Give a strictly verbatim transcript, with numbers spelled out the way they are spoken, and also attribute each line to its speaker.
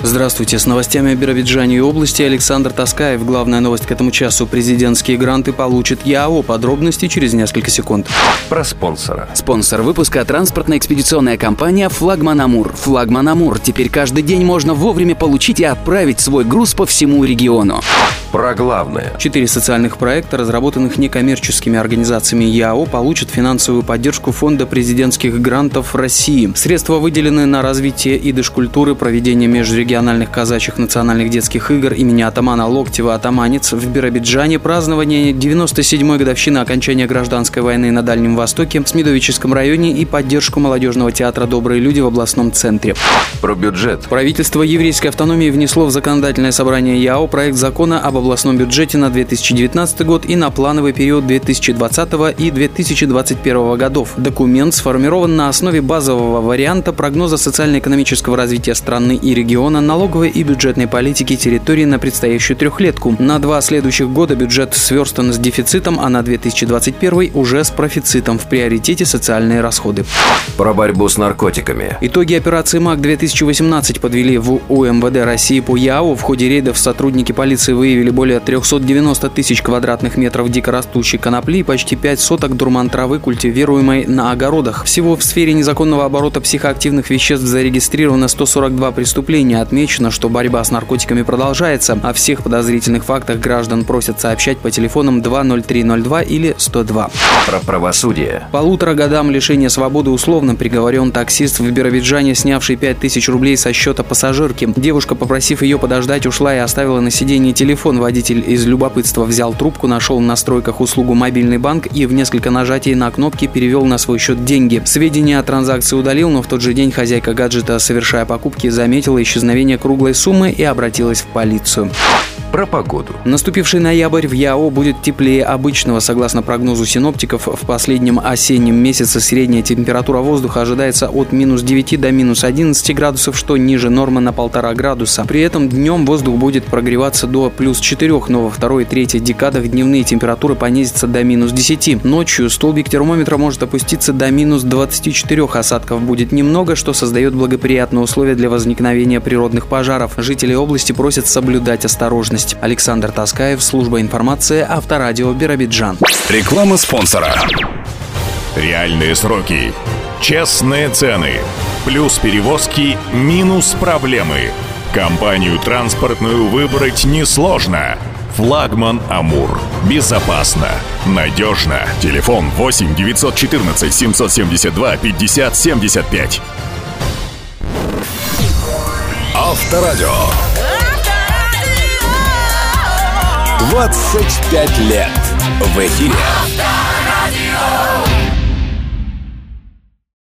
Speaker 1: Здравствуйте, с новостями о Биробиджане и области Александр Таскаев. Главная новость к этому часу. Президентские гранты получит ЯО. Подробности через несколько секунд.
Speaker 2: Про спонсора.
Speaker 3: Спонсор выпуска — транспортно-экспедиционная компания «Флагман Амур». «Флагман Амур». Теперь каждый день можно вовремя получить и отправить свой груз по всему региону.
Speaker 2: Про главное.
Speaker 1: Четыре социальных проекта, разработанных некоммерческими организациями ЯО, получат финансовую поддержку Фонда президентских грантов России. Средства выделены на развитие и дошкультуры, проведение межрегиональных казачьих национальных детских игр имени атамана Локтева «Атаманец» в Биробиджане, празднование девяносто седьмой годовщины окончания гражданской войны на Дальнем Востоке, в Смедовическом районе и поддержку молодежного театра «Добрые люди» в областном центре.
Speaker 2: Про бюджет.
Speaker 1: Правительство еврейской автономии внесло в законодательное собрание ЯО проект закона об областном бюджете на две тысячи девятнадцатый год и на плановый период две тысячи двадцатого и две тысячи двадцать первого годов. Документ сформирован на основе базового варианта прогноза социально-экономического развития страны и региона, налоговой и бюджетной политики территории на предстоящую трехлетку. На два следующих года бюджет сверстан с дефицитом, а на две тысячи двадцать первый уже с профицитом. В приоритете социальные расходы.
Speaker 2: Про борьбу с наркотиками.
Speaker 1: Итоги операции МАК-две тысячи восемнадцать подвели в УМВД России по ЯО. В ходе рейдов сотрудники полиции выявили более триста девяносто тысяч квадратных метров дикорастущей конопли и почти пять соток дурман травы, культивируемой на огородах. Всего в сфере незаконного оборота психоактивных веществ зарегистрировано сто сорок два преступления. Отмечено, что борьба с наркотиками продолжается. О всех подозрительных фактах граждан просят сообщать по телефонам два ноль три ноль два или сто два.
Speaker 2: Про правосудие.
Speaker 1: Полутора годам лишения свободы условно приговорен таксист в Биробиджане, снявший пять тысяч рублей со счета пассажирки. Девушка, попросив ее подождать, ушла и оставила на сиденье телефон. Водитель из любопытства взял трубку, нашел в настройках услугу «Мобильный банк» и в несколько нажатий на кнопки перевел на свой счет деньги. Сведения о транзакции удалил, но в тот же день хозяйка гаджета, совершая покупки, заметила исчезновение круглой суммы и обратилась в полицию.
Speaker 2: Про погоду.
Speaker 1: Наступивший ноябрь в ЯО будет теплее обычного. Согласно прогнозу синоптиков, в последнем осеннем месяце средняя температура воздуха ожидается от минус девяти до минус одиннадцати градусов, что ниже нормы на полтора градуса. При этом днем воздух будет прогреваться до плюс четырех, но во второй и третьей декадах дневные температуры понизятся до минус десяти. Ночью столбик термометра может опуститься до минус двадцати четырёх. Осадков будет немного, что создает благоприятные условия для возникновения природных пожаров. Жители области просят соблюдать осторожность. Александр Таскаев, служба информации, Авторадио Биробиджан.
Speaker 4: Реклама спонсора. Реальные сроки, честные цены, плюс перевозки, минус проблемы. Компанию транспортную выбрать несложно. «Флагман Амур». Безопасно, надежно. Телефон восемь девятьсот четырнадцать семьсот семьдесят два пятьдесят семьдесят пять. Авторадио. двадцать пять лет в эфире.